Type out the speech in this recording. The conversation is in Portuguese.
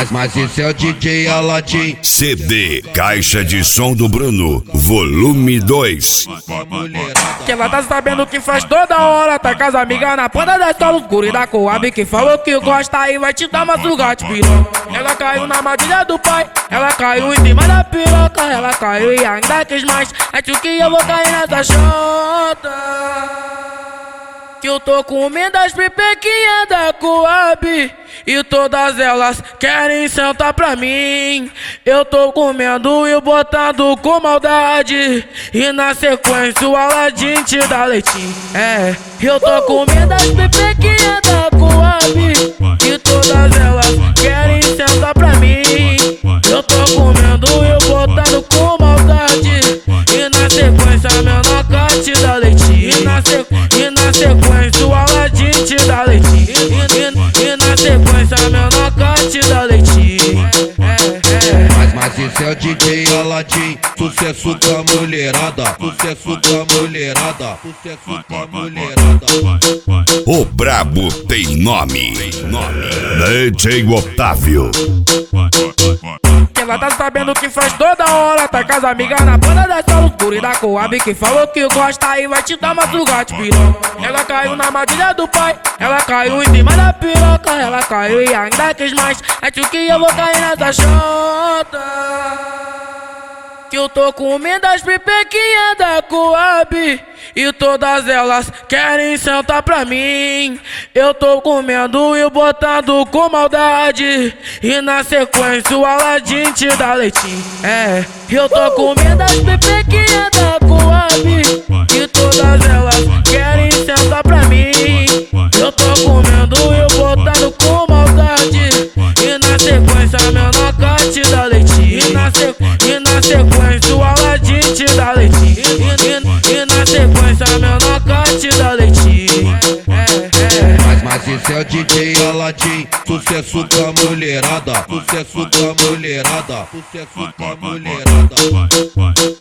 Mas esse é o DJ Aladim. CD Caixa de Som do Bruno, volume 2. Que ela tá sabendo que faz toda hora, tá com as amigas na ponta da escola, os guri da Coab que falou que gosta e vai te dar uma sugate, piroca. Ela caiu na armadilha do pai, ela caiu em cima da piroca, ela caiu e ainda quis mais. Acho que eu vou cair nessa chota, que eu tô comendo as pipequinhas da Coab e todas elas querem sentar pra mim. Eu tô comendo e botando com maldade, e na sequência o Aladim te dá leitinho. É, eu tô comendo as pipequinhas da Coab e todas elas querem sentar pra mim. Eu tô comendo e botando com maldade, e na sequência a menor te dá leitinho. E na sequência o Aladim te dá leitinho. E na sequência a menor te dá leitinho. Mas esse é o DJ Aladim. Sucesso com a mulherada, sucesso com a mulherada, sucesso com a mulherada. O brabo tem nome. DJ Otávio. Ela tá sabendo que faz toda hora, tá com as amigas na ponta da escola, os guri da Coab que falou que gosta e vai te dar uma sugate, piroca. Ela caiu na armadilha do pai, ela caiu em cima da piroca, ela caiu e ainda quis mais. Acho que eu vou cair nessa chota, que eu tô comendo as pipequinhas da Coab e todas elas querem sentar pra mim. Eu tô comendo e botando com maldade, e na sequência o Aladim te dá leitinho. É, eu tô comendo as pipequinhas da Coab e todas elas querem sentar pra mim. Eu tô comendo e botando com maldade, e na sequência a menor te dá leitinho. E na sequência o Aladim te dá leitinho. E na sequência a menor te dá leitinho. Mas esse é o DJ Aladim. Sucesso com a mulherada, sucesso com a mulherada, sucesso com a mulherada.